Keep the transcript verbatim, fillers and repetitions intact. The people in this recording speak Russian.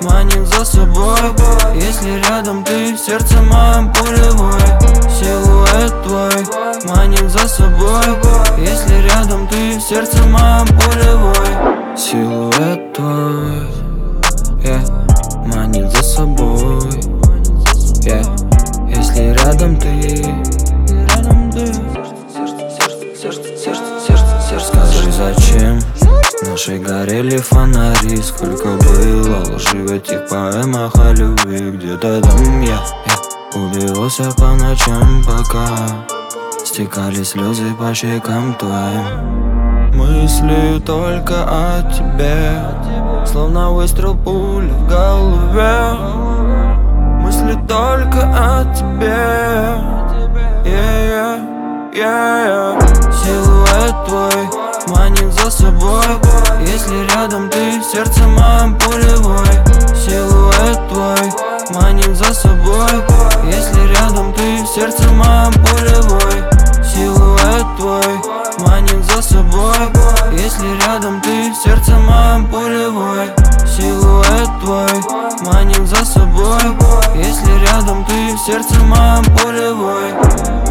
манит за собой. Если рядом ты, в сердце моем пулевой. Силуэт твой манит за собой. Если рядом ты, в сердце моем пулевой. Силуэт твой, yeah, манит за собой, yeah. Если рядом ты, рядом ты. Скажи, зачем наши горели фонари? Сколько было лжи в этих поэмах о любви. Где-то там я, я убивался по ночам, пока стекали слезы по щекам твоим. Мысли только о тебе, словно выстрел пули в голове. Мысли только о тебе, yeah, yeah, yeah, yeah. Силуэт твой манит за собой. Если рядом ты, в сердце моем пулевой. Силуэт твой манит за собой. Если рядом ты, в сердце моем пулевой. Силуэт твой манит за собой. Если рядом ты, в сердце моем пулевой. Силуэт твой манит за собой. Если рядом ты, в сердце моем пулевой.